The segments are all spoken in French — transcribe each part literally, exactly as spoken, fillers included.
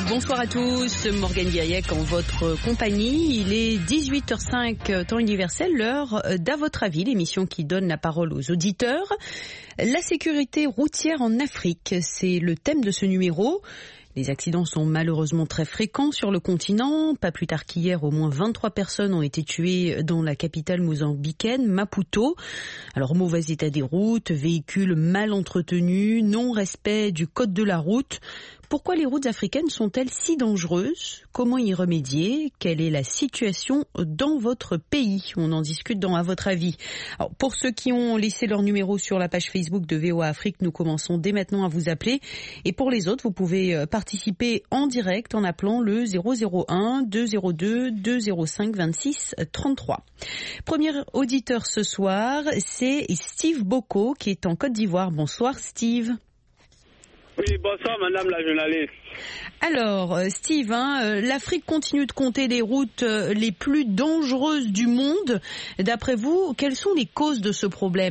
Bonsoir à tous, Morgane Guiriec en votre compagnie. Il est dix-huit heures cinq, temps universel, l'heure d'À votre avis, l'émission qui donne la parole aux auditeurs. La sécurité routière en Afrique, c'est le thème de ce numéro. Les accidents sont malheureusement très fréquents sur le continent. Pas plus tard qu'hier, au moins vingt-trois personnes ont été tuées dans la capitale mozambicaine, Maputo. Alors, mauvais état des routes, véhicules mal entretenus, non-respect du code de la route. Pourquoi les routes africaines sont-elles si dangereuses ? Comment y remédier ? Quelle est la situation dans votre pays ? On en discute dans À votre avis. Alors, pour ceux qui ont laissé leur numéro sur la page Facebook de V O A Afrique, nous commençons dès maintenant à vous appeler. Et pour les autres, vous pouvez participer en direct en appelant le zéro zéro un deux zéro deux deux zéro cinq vingt-six trente-trois. Premier auditeur ce soir, c'est Steve Boko qui est en Côte d'Ivoire. Bonsoir Steve. Oui, bonsoir madame la journaliste. Alors Steve, hein, l'Afrique continue de compter les routes les plus dangereuses du monde. D'après vous, quelles sont les causes de ce problème ?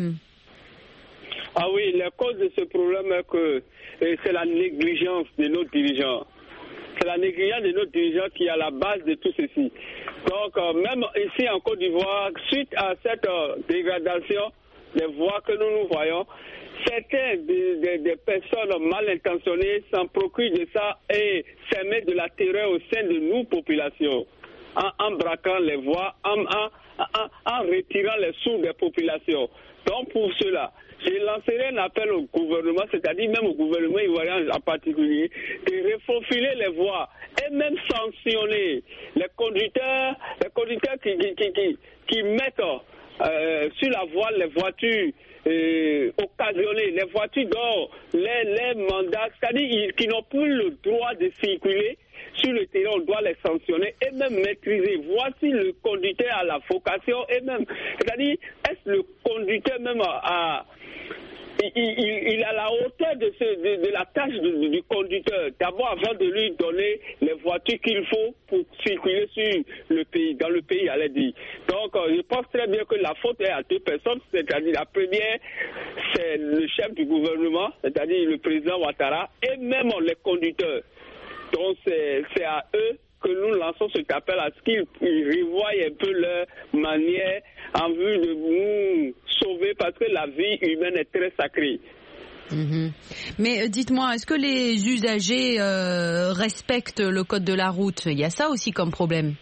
Ah oui, la cause de ce problème est que c'est la négligence de nos dirigeants. C'est la négligence de nos dirigeants qui est à la base de tout ceci. Donc même ici en Côte d'Ivoire, suite à cette dégradation des voies que nous nous voyons, certaines des, des, des personnes mal intentionnées s'en procurent de ça et s'émettent de la terreur au sein de nous, populations, en, en braquant les voies, en, en, en, en retirant les sous des populations. Donc pour cela, je lancerai un appel au gouvernement, c'est-à-dire même au gouvernement ivoirien en particulier, de refaufiler les voies et même sanctionner les conducteurs, les conducteurs qui, qui, qui, qui, qui mettent euh, sur la voie les voitures Euh, occasionnées, les voitures dont les, les mandats, c'est-à-dire qui n'ont plus le droit de circuler sur le terrain, on doit les sanctionner et même maîtriser. Voici le conducteur à la vocation et même, c'est-à-dire, est-ce le conducteur même à, à il, il, il a la hauteur de, ce, de, de la tâche du, du conducteur, d'abord avant de lui donner les voitures qu'il faut pour circuler sur le pays, dans le pays, allez dire. Donc, euh, je pense très bien que la faute est à deux personnes, c'est-à-dire la première, c'est le chef du gouvernement, c'est-à-dire le président Ouattara, et même les conducteurs. Donc, c'est, c'est à eux que nous lançons cet appel à ce qu'ils revoient un peu leur manière en vue de nous sauver parce que la vie humaine est très sacrée. Mmh. Mais euh, dites-moi, est-ce que les usagers euh, respectent le code de la route ? Il y a ça aussi comme problème.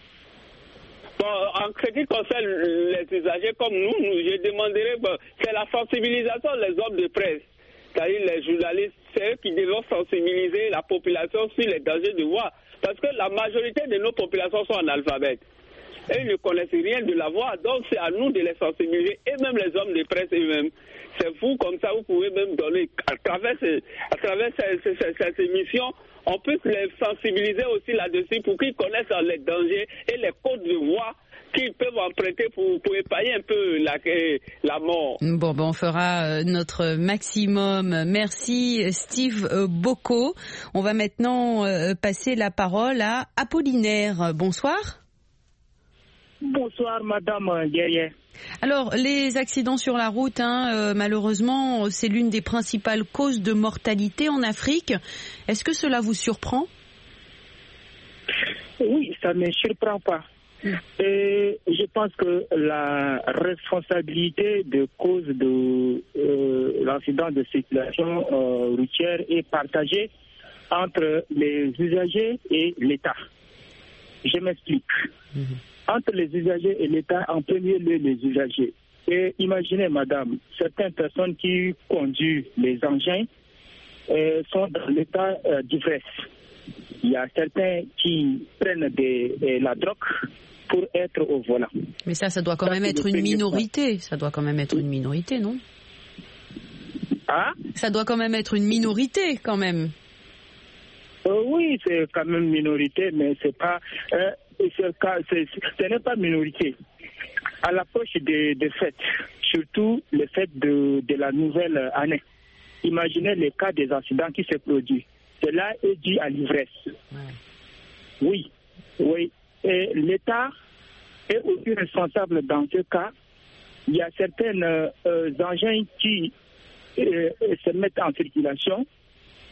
Bon, en ce qui concerne les usagers comme nous, nous je demanderais, bon, c'est la sensibilisation des hommes de presse, c'est-à-dire les journalistes, c'est eux qui devront sensibiliser la population sur les dangers de voie. Parce que la majorité de nos populations sont analphabètes. Et ils ne connaissent rien de la voie. Donc c'est à nous de les sensibiliser. Et même les hommes de presse eux-mêmes. C'est vous, comme ça, vous pouvez même donner, à travers, ces, à travers ces, ces, ces, cette émission, on peut les sensibiliser aussi là-dessus pour qu'ils connaissent les dangers et les codes de voie qu'ils peuvent emprunter pour, pour épargner un peu la, la mort. Bon, ben on fera notre maximum. Merci Steve Boko. On va maintenant passer la parole à Apollinaire. Bonsoir. Bonsoir Madame Guerrier. Alors, les accidents sur la route, hein, euh, malheureusement, c'est l'une des principales causes de mortalité en Afrique. Est-ce que cela vous surprend ? Oui, ça ne me surprend pas. Et je pense que la responsabilité de cause de euh, l'accident de circulation euh, routière est partagée entre les usagers et l'État. Je m'explique. Mm-hmm. Entre les usagers et l'État, en premier lieu les usagers. Et imaginez, madame, certaines personnes qui conduisent les engins euh, sont dans l'état euh, d'ivresse. Il y a certains qui prennent des, de la drogue pour être au volant. Mais ça, ça doit quand ça, même être une minorité. Ça doit quand même être une minorité, non ? Ah ? Ça doit quand même être une minorité, quand même. Euh, oui, c'est quand même minorité, mais c'est pas... Euh, c'est, c'est, ce n'est pas minorité. À l'approche des, des fêtes, surtout les fêtes de, de la nouvelle année, imaginez les cas des accidents qui se produisent. Cela est dû à l'ivresse. Ouais. Oui, oui. Et l'État est aussi responsable dans ce cas. Il y a certains euh, engins qui euh, se mettent en circulation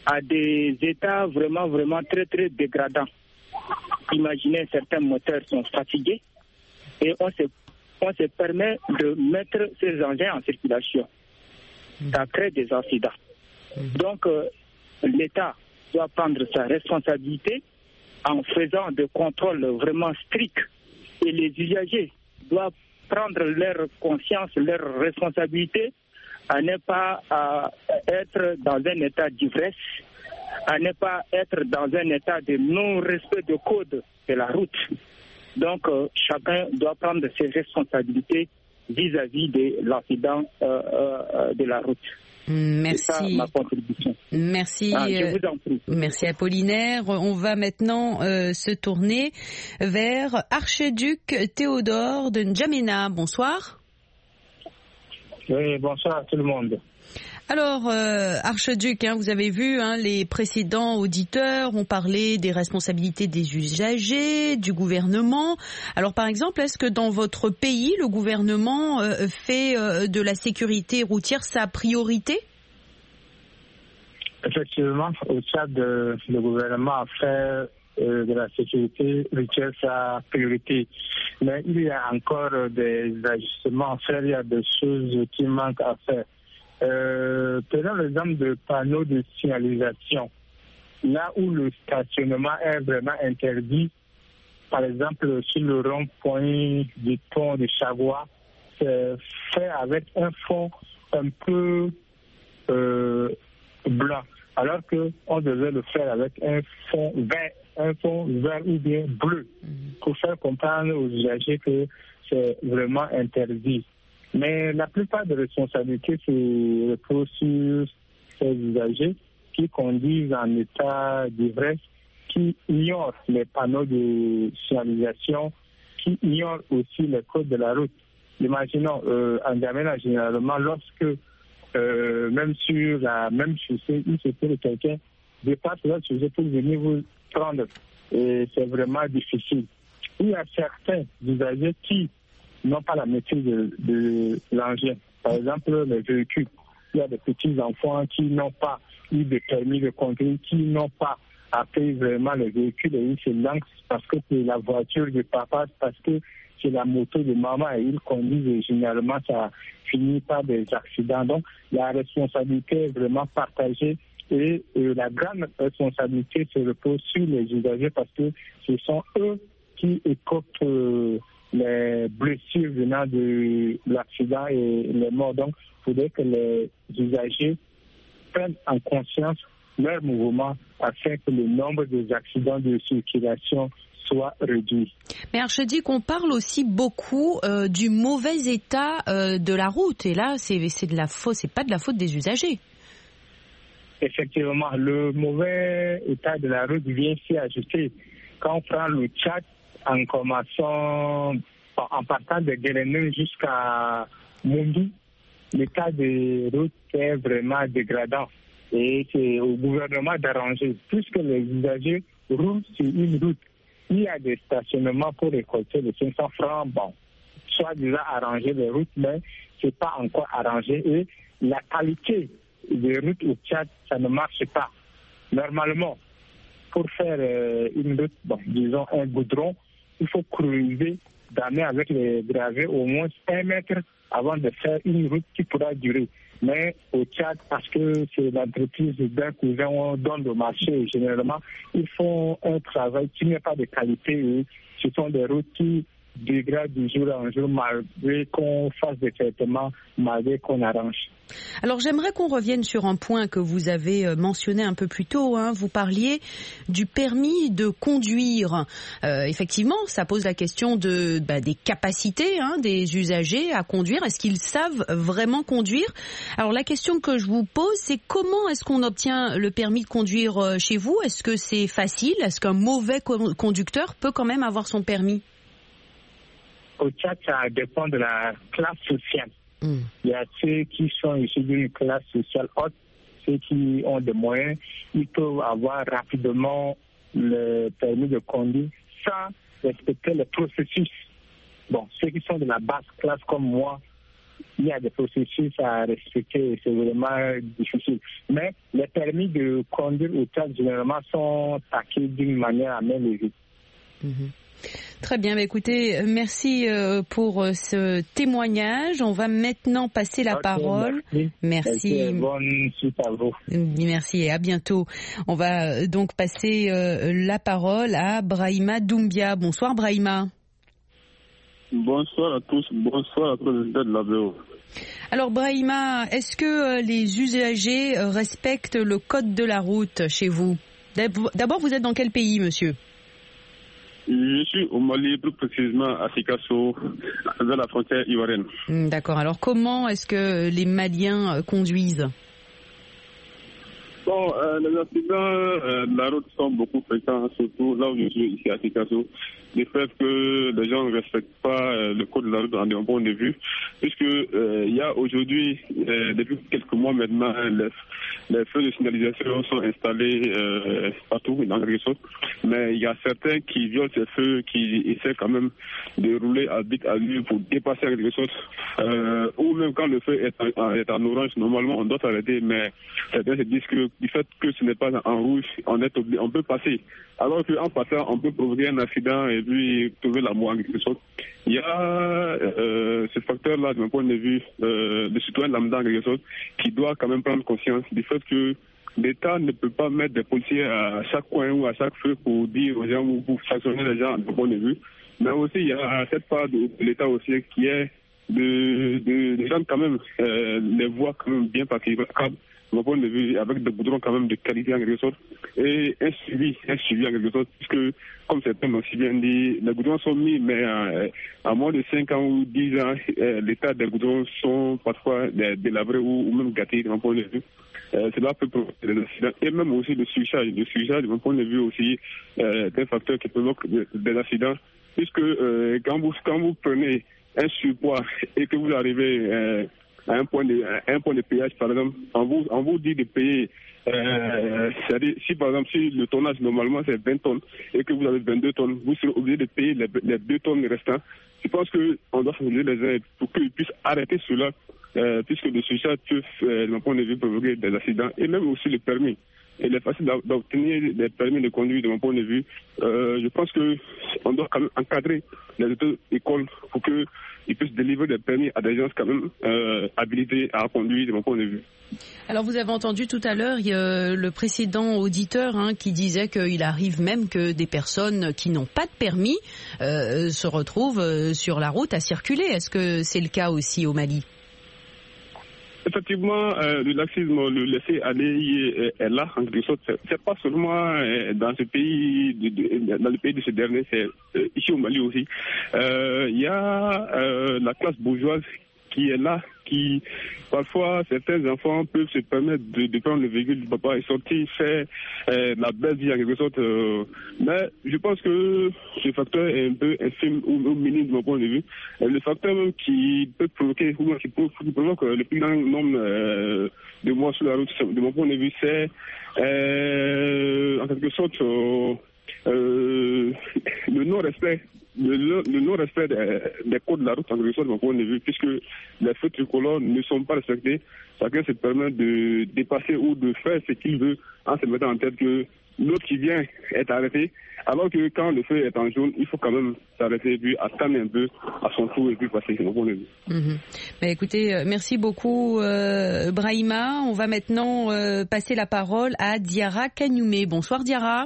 à des états vraiment, vraiment très, très dégradants. Imaginez, certains moteurs sont fatigués et on se, on se permet de mettre ces engins en circulation. Ça crée des accidents. Donc, euh, l'État doit prendre sa responsabilité en faisant des contrôles vraiment stricts et les usagers doivent prendre leur conscience, leur responsabilité à ne pas à être dans un état d'ivresse, à ne pas être dans un état de non-respect de code de la route. Donc, euh, chacun doit prendre ses responsabilités vis-à-vis de l'accident euh, euh, de la route. Merci. C'est ça ma contribution. Merci. Ah, je vous en prie. Merci Apollinaire. On va maintenant euh, se tourner vers Archiduc Théodore de N'Djamena. Bonsoir. Oui, bonsoir à tout le monde. Alors, euh, Archiduc, hein, vous avez vu, hein, les précédents auditeurs ont parlé des responsabilités des usagers, du gouvernement. Alors, par exemple, est-ce que dans votre pays, le gouvernement euh, fait euh, de la sécurité routière sa priorité ? Effectivement, au Tchad, euh, le gouvernement a fait euh, de la sécurité routière sa priorité. Mais il y a encore euh, des ajustements à faire, il y a des choses qui manquent à faire. Euh, prenons l'exemple de panneaux de signalisation. Là où le stationnement est vraiment interdit, par exemple sur le rond-point du pont de Chagua, c'est fait avec un fond un peu euh, blanc, alors qu'on devait le faire avec un fond vert, un fond vert ou bien bleu, pour faire comprendre aux usagers que c'est vraiment interdit. Mais la plupart des responsabilités se reposent sur ces usagers qui conduisent en état d'ivresse, qui ignorent les panneaux de signalisation, qui ignorent aussi les codes de la route. Imaginons, euh, en N'Djamena, généralement, lorsque, euh, même sur la même chaussée, il se peut que quelqu'un dépasse la chaussée pour venir vous prendre. Et c'est vraiment difficile. Il y a certains usagers qui n'ont pas la maîtrise de, de l'engin. Par exemple, les véhicules. Il y a des petits-enfants qui n'ont pas eu de permis de conduire, qui n'ont pas appris vraiment les véhicules et ils se lancent parce que c'est la voiture de papa, parce que c'est la moto de maman et ils conduisent et généralement ça finit par des accidents. Donc la responsabilité est vraiment partagée et euh, la grande responsabilité se repose sur les usagers parce que ce sont eux qui écopent euh, les blessures venant de l'accident et les morts. Donc, il faudrait que les usagers prennent en conscience leur mouvement afin que le nombre des accidents de circulation soit réduit. Mais Archiduc, on parle aussi beaucoup euh, du mauvais état euh, de la route. Et là, c'est, c'est de la faute, c'est pas de la faute des usagers. Effectivement, le mauvais état de la route vient s'y ajouter. Quand on prend le Tchad, en commençant, en partant de Guérénum jusqu'à Moundou, l'état des routes est vraiment dégradant. Et c'est au gouvernement d'arranger. Puisque les usagers roulent sur une route, il y a des stationnements pour récolter les cinq cents francs. Bon, soit déjà arrangé les routes, mais ce n'est pas encore arrangé. Et la qualité des routes au Tchad, ça ne marche pas. Normalement, pour faire euh, une route, bon, disons un goudron, il faut creuser, damer avec les gravés au moins un mètre avant de faire une route qui pourra durer. Mais au Tchad, parce que c'est l'entreprise d'un cousin, on donne le marché et généralement, ils font un travail qui n'est pas de qualité. Et ce sont des routes qui dégradent du jour en jour malgré qu'on fasse des traitements, malgré qu'on arrange. Alors j'aimerais qu'on revienne sur un point que vous avez mentionné un peu plus tôt. Hein. Vous parliez du permis de conduire. Euh, effectivement, ça pose la question de bah, des capacités hein, des usagers à conduire. Est-ce qu'ils savent vraiment conduire ? Alors la question que je vous pose, c'est comment est-ce qu'on obtient le permis de conduire chez vous ? Est-ce que c'est facile ? Est-ce qu'un mauvais co- conducteur peut quand même avoir son permis ? Au Tchad, ça dépend de la classe sociale. Mm. Il y a ceux qui sont issus d'une classe sociale haute, ceux qui ont des moyens, ils peuvent avoir rapidement le permis de conduire sans respecter le processus. Bon, ceux qui sont de la basse classe comme moi, il y a des processus à respecter, c'est vraiment difficile. Mais les permis de conduire au track, généralement, sont taqués d'une manière à main levée. Mmh. Très bien, bah écoutez, merci pour ce témoignage. On va maintenant passer la okay, parole. Merci. Merci. Merci. Bonne suite à vous. Merci et à bientôt. On va donc passer la parole à Brahima Doumbia. Bonsoir Brahima. Bonsoir à tous, bonsoir à tous les de la V O. Alors Brahima, est-ce que les usagers respectent le code de la route chez vous? D'abord, vous êtes dans quel pays, monsieur? Je suis au Mali, plus précisément à Sikasso, vers la frontière ivoirienne. D'accord. Alors comment est-ce que les Maliens conduisent? Bon, euh, les accidents euh, de la route sont beaucoup fréquents, surtout là où je suis, ici à Sikasso. Du fait que les gens ne respectent pas euh, le code de la route en un point de vue, puisque euh, il y a aujourd'hui, euh, depuis quelques mois maintenant, les, les feux de signalisation sont installés euh, partout dans le réseau, mais il y a certains qui violent ces feux, qui essaient quand même de rouler à vite à lui pour dépasser le réseau, euh, ou même quand le feu est en, est en orange, normalement on doit s'arrêter, mais certains se disent que du fait que ce n'est pas en rouge, on est obligé, on peut passer. Alors qu'en passant, on peut provoquer un accident et puis trouver la mort en quelque sorte. Il y a euh, ce facteur-là, de mon point de vue, euh, de citoyen lambda en quelque sorte, qui doit quand même prendre conscience du fait que l'État ne peut pas mettre des policiers à chaque coin ou à chaque feu pour dire aux gens ou pour sanctionner les gens de mon point de vue. Mais aussi, il y a cette part de, de l'État aussi qui est de, de, de gens quand même, euh, les voies quand même bien praticables. Mon point de vue, avec des goudrons quand même de qualité en quelque sorte, et un suivi, un suivi en quelque sorte, puisque, comme certains m'ont si bien dit, les goudrons sont mis, mais euh, à moins de cinq ans ou dix ans, euh, l'état des goudrons sont parfois délabrés ou, ou même gâtés, de mon point de vue. Euh, cela peut provoquer des accidents, et même aussi le surcharge. Le surcharge, de mon point de vue aussi, euh, est un facteur qui provoque des accidents, puisque euh, quand, vous, quand vous prenez un surpoids et que vous arrivez... Euh, à un point de à un point de péage par exemple, on vous on vous dit de payer euh, c'est-à-dire si par exemple si le tonnage normalement c'est vingt tonnes et que vous avez vingt-deux tonnes, vous serez obligé de payer les, les deux tonnes restantes. Je pense que on doit changer les aides pour qu'ils puissent arrêter cela, euh, puisque le surcharge peut, euh, de mon point de vue, provoquer des accidents, et même aussi le permis. Il est facile d'obtenir des permis de conduire de mon point de vue. Euh, je pense qu'on doit quand même encadrer les auto-écoles pour qu'ils puissent délivrer des permis à des gens quand même euh, habilités à conduire de mon point de vue. Alors vous avez entendu tout à l'heure le précédent auditeur hein, qui disait qu'il arrive même que des personnes qui n'ont pas de permis euh, se retrouvent sur la route à circuler. Est-ce que c'est le cas aussi au Mali ? Effectivement, euh, le laxisme, le laisser aller est, est là, en quelque sorte. C'est, c'est pas seulement euh, dans ce pays, de, de, dans le pays de ce dernier, c'est euh, ici au Mali aussi. Il euh, y a euh, la classe bourgeoise qui est là, qui parfois certains enfants peuvent se permettre de, de prendre le véhicule du papa et sortir, faire euh, la belle vie en quelque sorte. Euh, mais je pense que ce facteur est un peu infime ou, ou minime de mon point de vue. Euh, le facteur même qui peut provoquer, ou qui, peut, qui provoque le plus grand nombre euh, de morts sur la route, de mon point de vue, c'est euh, en quelque sorte euh, euh, le non-respect. Le, le non-respect des, des codes de la route en quelque sorte de mon point de vue, puisque les feux tricolores ne sont pas respectés. Chacun se permet de dépasser ou de faire ce qu'il veut en se mettant en tête que l'autre qui vient est arrêté, alors que quand le feu est en jaune, il faut quand même s'arrêter et puis attendre un peu à son tour et puis passer, c'est mon point de vue. Mmh. Bah, écoutez, merci beaucoup euh, Brahima. On va maintenant euh, passer la parole à Diarra Kagnoumé. Bonsoir Diarra.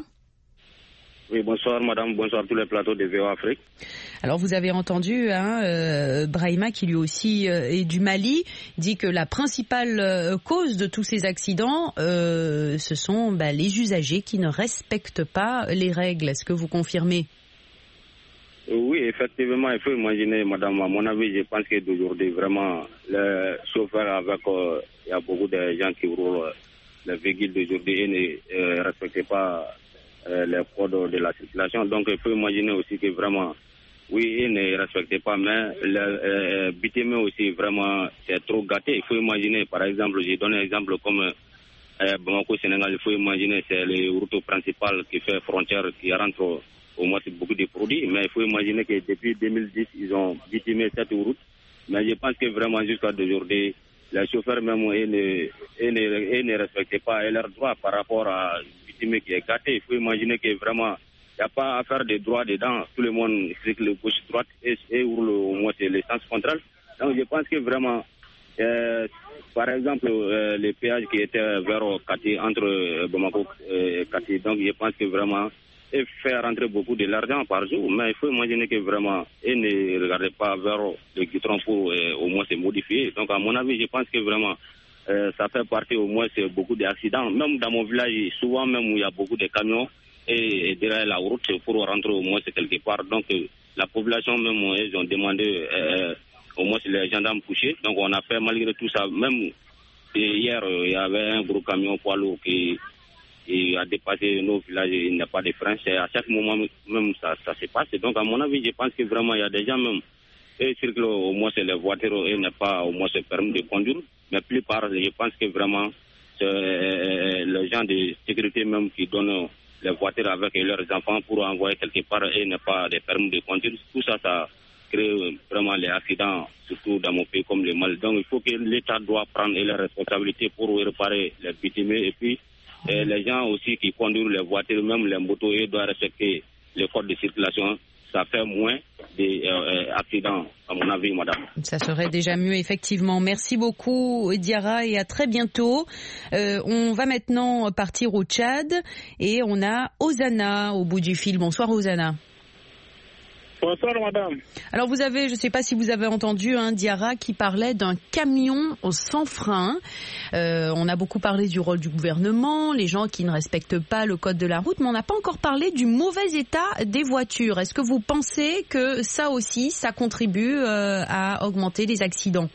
Oui, bonsoir madame, bonsoir tous les plateaux de V O Afrique. Alors vous avez entendu hein, euh, Brahima qui lui aussi euh, est du Mali, dit que la principale euh, cause de tous ces accidents, euh, ce sont bah, les usagers qui ne respectent pas les règles. Est-ce que vous confirmez ? Oui, effectivement, il faut imaginer madame, à mon avis, je pense que d'aujourd'hui, vraiment, les chauffeurs avec, euh, il y a beaucoup de gens qui roulent les véhicules d'aujourd'hui et ne euh, respectent pas les codes de la circulation. Donc il faut imaginer aussi que vraiment, oui, ils ne respectent pas, mais le euh, bitume aussi, vraiment, c'est trop gâté. Il faut imaginer, par exemple, je donne un exemple comme euh, Bamako, Sénégal, il faut imaginer, c'est les routes principales qui fait frontière, qui rentrent au moins beaucoup de produits, mais il faut imaginer que depuis deux mille dix, ils ont bitumé cette route Mais je pense que vraiment jusqu'à aujourd'hui, les chauffeurs même ils ne, ils ne, ils ne respectent pas leurs droits par rapport à victime qui est gâté. Il faut imaginer que vraiment, il n'y a pas à faire des droits dedans. Tout le monde cycle gauche-droite et, et roule au moins le sens contraire. Donc je pense que vraiment, euh, par exemple, euh, les péages qui étaient vers Kati, entre euh, Bamako et Kati, donc je pense que vraiment, et faire rentrer beaucoup de l'argent par jour, mais il faut imaginer que vraiment, ils ne regardent pas vers le goudron pour euh, au moins se modifier. Donc à mon avis, je pense que vraiment, euh, ça fait partie au moins de beaucoup d'accidents. Même dans mon village, souvent même où il y a beaucoup de camions, et, et derrière la route pour rentrer au moins quelque part. Donc euh, la population même, ils ont demandé euh, au moins les gendarmes couchés. Donc on a fait malgré tout ça, même hier, il y avait un gros camion poids lourd qui il a dépassé nos villages, il n'y a pas de frein. C'est à chaque moment même ça, ça se passe. Donc à mon avis, je pense que vraiment il y a des gens même, et circulent au moins c'est les voitures et n'a pas au moins ce permis de conduire. Mais plus part, je pense que vraiment c'est euh, les gens de sécurité même qui donnent les voitures avec leurs enfants pour envoyer quelque part et n'a pas de permis de conduire. Tout ça, ça crée vraiment les accidents, surtout dans mon pays comme le Mali. Donc il faut que l'État doit prendre les responsabilités pour réparer les victimes et puis et les gens aussi qui conduisent les voitures, même les motos, ils doivent respecter les codes de circulation. Ça fait moins d'accidents, euh, à mon avis, madame. Ça serait déjà mieux, effectivement. Merci beaucoup, Diarra, et à très bientôt. Euh, on va maintenant partir au Tchad et on a Osana au bout du fil. Bonsoir, Osana. Bonsoir, madame. Alors, vous avez, je ne sais pas si vous avez entendu, hein, Diarra qui parlait d'un camion sans frein. Euh, on a beaucoup parlé du rôle du gouvernement, les gens qui ne respectent pas le code de la route, mais on n'a pas encore parlé du mauvais état des voitures. Est-ce que vous pensez que ça aussi, ça contribue euh, à augmenter les accidents?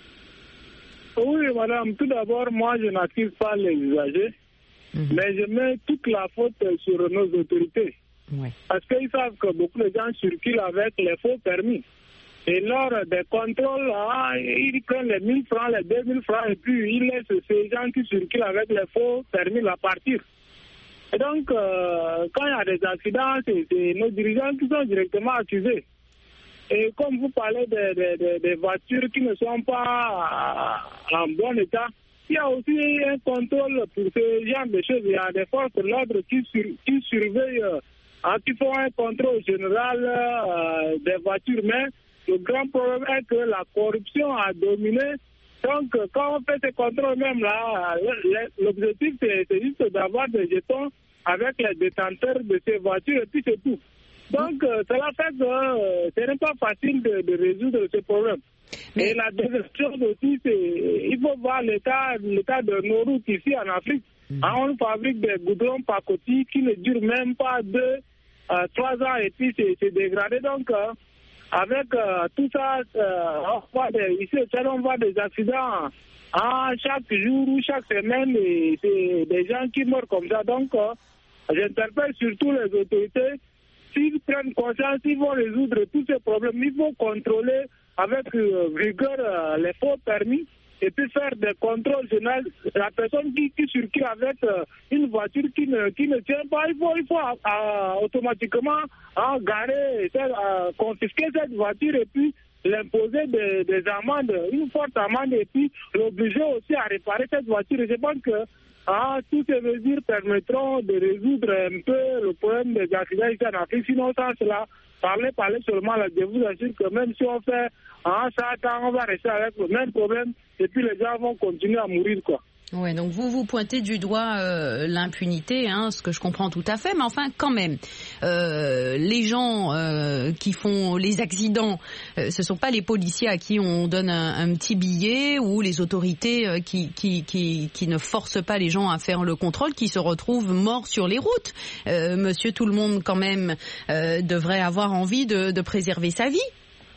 Oui, madame. Tout d'abord, moi, je n'accuse pas les usagers, mmh. mais je mets toute la faute sur nos autorités. Oui. Parce qu'ils savent que beaucoup de gens circulent avec les faux permis. Et lors des contrôles, ah, ils prennent les mille francs, les deux mille francs, et puis ils laissent ces gens qui circulent avec les faux permis la partir. Et donc, euh, quand il y a des accidents, c'est, c'est nos dirigeants qui sont directement accusés. Et comme vous parlez des de, de, de voitures qui ne sont pas en bon état, il y a aussi un contrôle pour ce genre de choses. Il y a des forces de l'ordre qui, sur, qui surveillent, euh, qui font un contrôle général euh, des voitures. Mais le grand problème est que la corruption a dominé. Donc, quand on fait ces contrôles même là, l'objectif c'est, c'est juste d'avoir des jetons avec les détenteurs de ces voitures et puis c'est tout. Donc, euh, cela fait que euh, ce n'est pas facile de, de résoudre ce problème. Mais... Et la deuxième chose aussi, c'est il faut voir l'état, l'état de nos routes ici en Afrique. Mm-hmm. Ah, on fabrique des goudrons pacotis qui ne durent même pas deux, euh, trois ans et puis c'est, c'est dégradé. Donc, euh, avec euh, tout ça, euh, on voit des, ici au Tchad, on voit des accidents hein, chaque jour ou chaque semaine et c'est des gens qui meurent comme ça. Donc, euh, j'interpelle surtout les autorités. S'ils prennent conscience, ils vont résoudre tous ces problèmes. Il faut contrôler avec euh, rigueur euh, les faux permis et puis faire des contrôles généraux. La personne qui, qui circule avec euh, une voiture qui ne, qui ne tient pas, il faut, il faut euh, automatiquement euh, garer, euh, confisquer cette voiture et puis l'imposer des, des amendes, une forte amende et puis l'obliger aussi à réparer cette voiture. Et je pense que Ah, toutes ces mesures permettront de résoudre un peu le problème des accidents ici en Afrique. Sinon, sans cela, parler, parler seulement, là, je vous assure que même si on fait un certain temps, on va rester avec le même problème et puis les gens vont continuer à mourir, quoi. Oui, donc vous vous pointez du doigt euh, l'impunité, hein, ce que je comprends tout à fait, mais enfin quand même, euh, les gens euh, qui font les accidents, euh, ce sont pas les policiers à qui on donne un, un petit billet ou les autorités euh, qui, qui, qui, qui ne forcent pas les gens à faire le contrôle, qui se retrouvent morts sur les routes. Euh, monsieur tout le monde quand même euh, devrait avoir envie de, de préserver sa vie.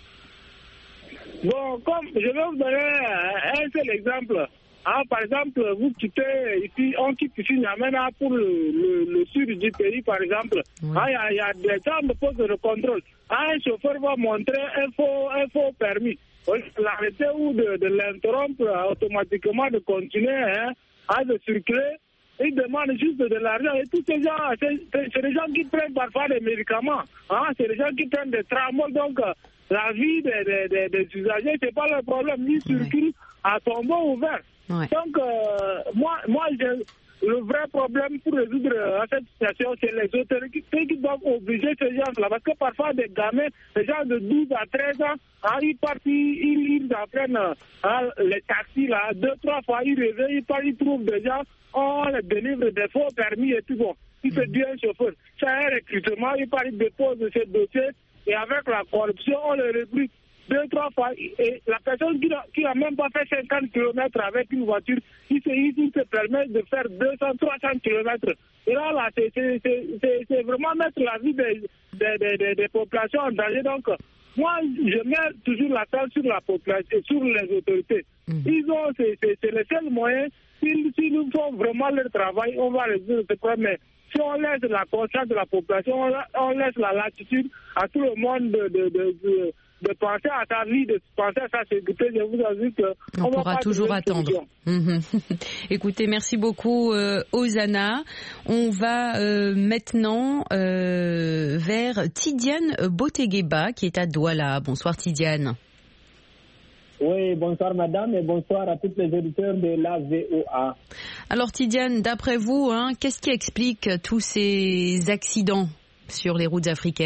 Bon, comme je vais vous donner un seul exemple. Ah, par exemple, vous quittez ici, on quitte ici N'Djamena pour le, le, le sud du pays, par exemple. Oui. Ah, il y, y a des gens de poste de contrôle. Ah, un chauffeur va montrer un faux, un faux permis. On l'arrêter ou de, de l'interrompre automatiquement de continuer hein, à de circuler. Ils demandent juste de l'argent. Et tous ces gens, c'est, c'est des gens qui prennent parfois des médicaments. Hein, c'est des gens qui prennent des tramol. Donc, la vie des, des, des, des usagers, c'est pas le problème. Ils circulent à tombeau ouvert. Ouais. Donc, euh, moi, moi je, le vrai problème pour résoudre euh, cette situation, c'est les autorités qui doivent obliger ces gens-là. Parce que parfois, des gamins, des gens de douze à treize ans, hein, ils partent, ils, ils apprennent hein, les taxis, là, deux, trois fois, ils reviennent, ils partent, ils trouvent des gens, on les délivre des faux permis et tout bon. Ils se disent un chauffeur. C'est un recrutement, ils partent, ils déposent ce dossier, et avec la corruption, on le recrute deux, trois fois, et la personne qui n'a, qui n'a même pas fait cinquante kilomètres avec une voiture, il se, il se permet de faire deux cents, trois cents kilomètres. Et là, là c'est, c'est, c'est, c'est vraiment mettre la vie des, des, des, des populations en danger. Donc, moi, je mets toujours l'accent sur la population, sur les autorités. Mmh. Ils ont, c'est, c'est, c'est le seul moyen. S'ils, s'ils font vraiment leur travail, on va résoudre ce problème. Mais si on laisse la conscience de la population, on, on laisse la latitude à tout le monde de, de, de, de de penser à sa vie, de penser à sa sécurité, je vous assure qu'on on pourra toujours attendre. Mmh. Écoutez, merci beaucoup euh, Ozana. On va euh, maintenant euh, vers Tidiane Botegueba qui est à Douala. Bonsoir Tidiane. Oui, bonsoir madame et bonsoir à tous les auditeurs de l'A V O A. Alors Tidiane, d'après vous, hein, qu'est-ce qui explique tous ces accidents sur les routes africaines ?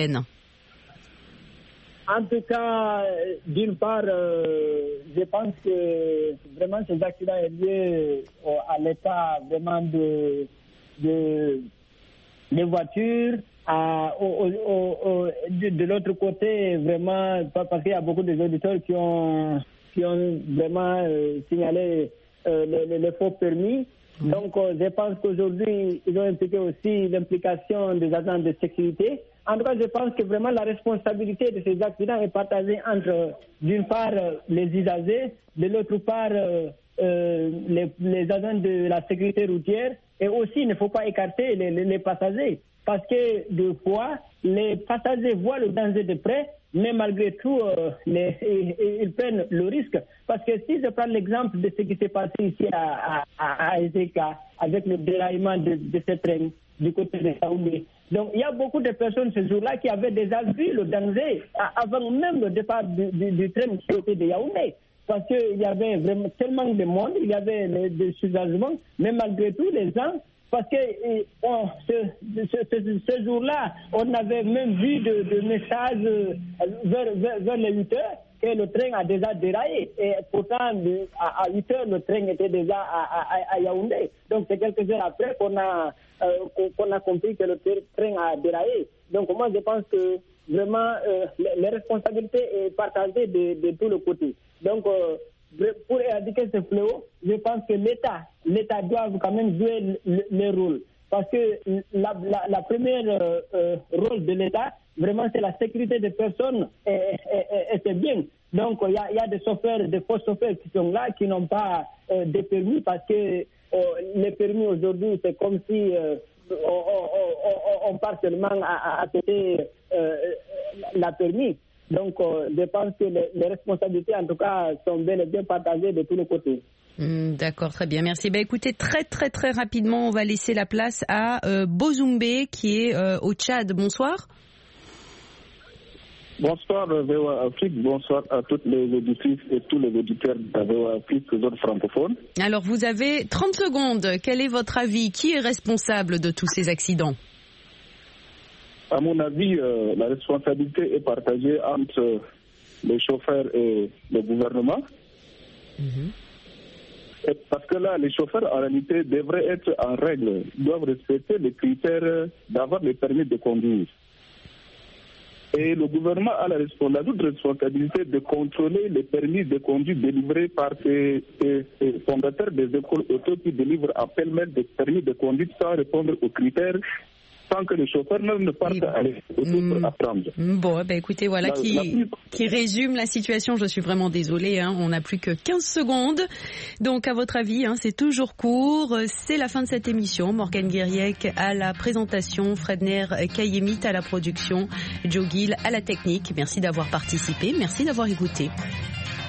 En tout cas, d'une part, euh, je pense que vraiment ces accidents sont liés à l'état vraiment de, de, de voitures. À, au, au, au, de, de l'autre côté, vraiment, parce qu'il y a beaucoup d'auditeurs qui ont, qui ont vraiment euh, signalé euh, les, les, les faux permis. Donc, euh, je pense qu'aujourd'hui, ils ont impliqué aussi l'implication des agents de sécurité. En tout cas, je pense que vraiment la responsabilité de ces accidents est partagée entre, d'une part, les usagers, de l'autre part, euh, euh, les, les agents de la sécurité routière. Et aussi, il ne faut pas écarter les, les, les passagers. Parce que, des fois, les passagers voient le danger de près, mais malgré tout, euh, les, ils, ils prennent le risque. Parce que si je prends l'exemple de ce qui s'est passé ici à, à, à Ezeka, avec le déraillement de, de ce train du côté de Yaoundé. Donc, il y a beaucoup de personnes ce jour-là qui avaient déjà vu le danger avant même le départ du, du, du train du côté de Yaoundé. Parce qu'il y avait vraiment tellement de monde, il y avait des soulagements, mais malgré tout, les gens, parce que bon, ce, ce, ce, ce jour-là, on avait même vu de, de messages vers, vers, vers les huit heures que le train a déjà déraillé. Et pourtant, à, à huit heures, le train était déjà à, à, à Yaoundé. Donc, c'est quelques heures après qu'on a, euh, qu'on a compris que le train a déraillé. Donc, moi, je pense que vraiment, euh, les responsabilités sont partagées de, de tous les côtés. Donc, euh, pour éradiquer ce fléau, je pense que l'État, l'État doit quand même jouer le, le rôle. Parce que la, la, la première euh, euh, rôle de l'État, vraiment, c'est la sécurité des personnes et, et, et, et c'est bien. Donc, il y a, y a des chauffeurs, des faux chauffeurs qui sont là, qui n'ont pas euh, de permis parce que euh, les permis aujourd'hui, c'est comme si euh, on, on, on, on part seulement à, à, à côté euh, la permis. Donc, euh, je pense que les, les responsabilités, en tout cas, sont bel et bien partagées de tous les côtés. Mmh, d'accord, très bien, merci. Ben, écoutez, très très très rapidement, on va laisser la place à euh, Bozumbe qui est euh, au Tchad. Bonsoir. Bonsoir V O A Afrique, bonsoir à toutes les auditrices et tous les auditeurs de V O A Afrique, zone francophone. Alors, vous avez trente secondes. Quel est votre avis? Qui est responsable de tous ces accidents? À mon avis, euh, la responsabilité est partagée entre les chauffeurs et le gouvernement. Mmh. Et parce que là, les chauffeurs, en réalité, devraient être en règle, doivent respecter les critères d'avoir le permis de conduire. Et le gouvernement a la responsabilité de contrôler les permis de conduire délivrés par ces, ces, ces fondateurs des écoles auto qui délivrent à pêle-mêle des permis de conduite sans répondre aux critères, sans que les chauffeurs même ne partent à mmh. apprendre. Bon, ben écoutez, voilà la, qui, la plus... qui résume la situation. Je suis vraiment désolée, hein, on n'a plus que quinze secondes. Donc, à votre avis, hein, c'est toujours court. C'est la fin de cette émission. Morgane Guiriec à la présentation, Fredner Kayemit à la production, Joe Gill à la technique. Merci d'avoir participé, merci d'avoir écouté.